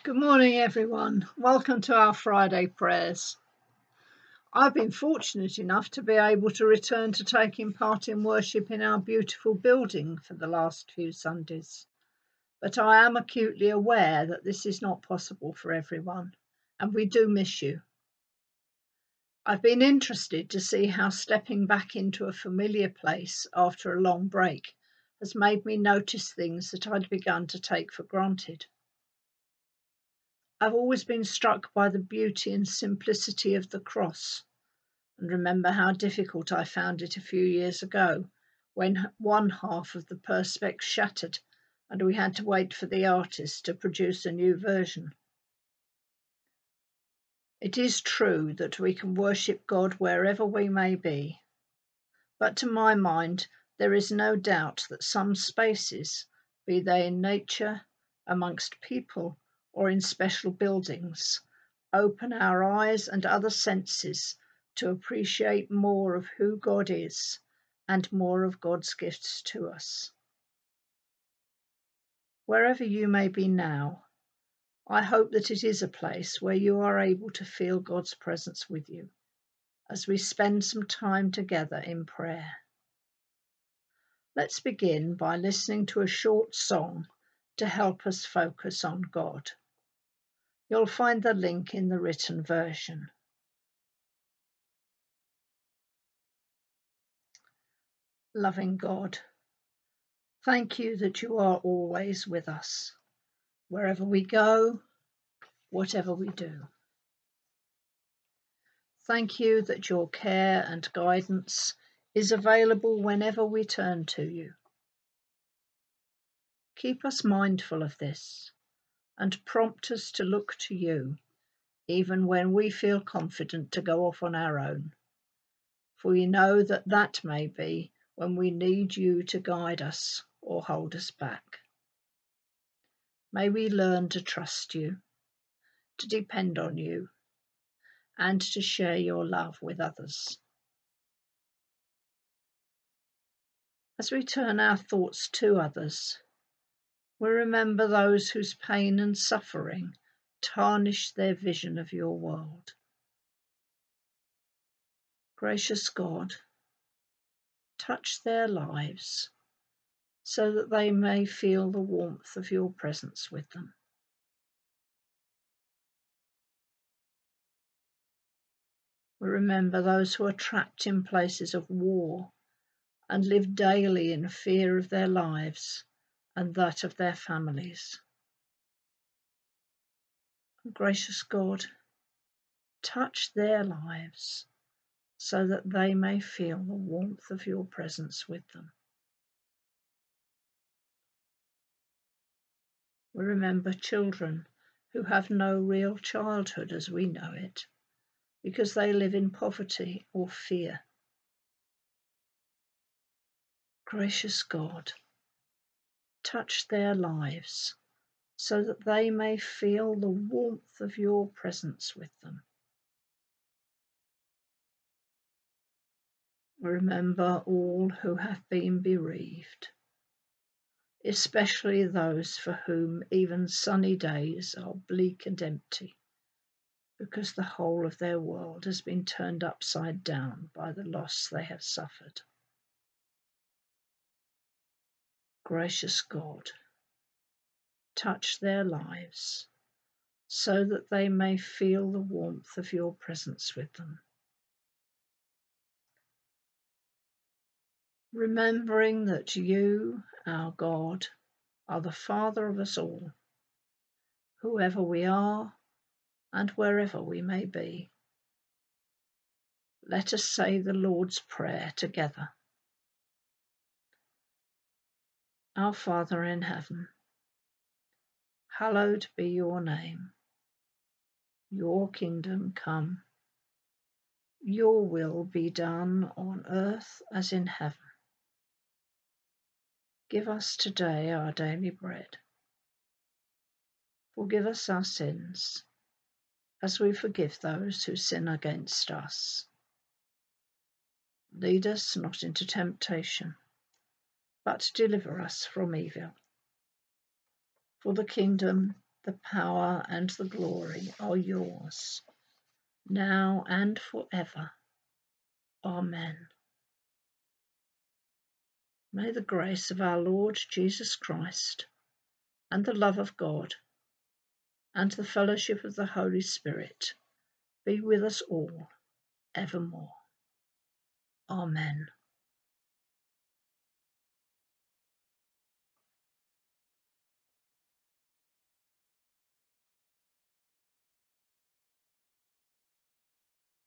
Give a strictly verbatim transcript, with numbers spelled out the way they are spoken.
Good morning, everyone. Welcome to our Friday prayers. I've been fortunate enough to be able to return to taking part in worship in our beautiful building for the last few Sundays. But I am acutely aware that this is not possible for everyone, and we do miss you. I've been interested to see how stepping back into a familiar place after a long break has made me notice things that I'd begun to take for granted. I've always been struck by the beauty and simplicity of the cross, and remember how difficult I found it a few years ago when one half of the perspex shattered and we had to wait for the artist to produce a new version. It is true that we can worship God wherever we may be, but to my mind there is no doubt that some spaces, be they in nature, amongst people, or in special buildings, open our eyes and other senses to appreciate more of who God is and more of God's gifts to us. Wherever you may be now, I hope that it is a place where you are able to feel God's presence with you as we spend some time together in prayer. Let's begin by listening to a short song to help us focus on God. You'll find the link in the written version. Loving God, thank you that you are always with us, wherever we go, whatever we do. Thank you that your care and guidance is available whenever we turn to you. Keep us mindful of this and prompt us to look to you, even when we feel confident to go off on our own. For we know that that may be when we need you to guide us or hold us back. May we learn to trust you, to depend on you, and to share your love with others. As we turn our thoughts to others, we remember those whose pain and suffering tarnish their vision of your world. Gracious God, touch their lives so that they may feel the warmth of your presence with them. We remember those who are trapped in places of war and live daily in fear of their lives and that of their families. Gracious God, touch their lives so that they may feel the warmth of your presence with them. We remember children who have no real childhood as we know it, because they live in poverty or fear. Gracious God, touch their lives so that they may feel the warmth of your presence with them. Remember all who have been bereaved, especially those for whom even sunny days are bleak and empty, because the whole of their world has been turned upside down by the loss they have suffered. Gracious God, touch their lives so that they may feel the warmth of your presence with them. Remembering that you, our God, are the Father of us all, whoever we are and wherever we may be. Let us say the Lord's Prayer together. Our Father in heaven, hallowed be your name. Your kingdom come. Your will be done on earth as in heaven. Give us today our daily bread. Forgive us our sins, as we forgive those who sin against us. Lead us not into temptation, but deliver us from evil. For the kingdom, the power and the glory are yours, now and forever. Amen. May the grace of our Lord Jesus Christ, and the love of God, and the fellowship of the Holy Spirit be with us all evermore. Amen.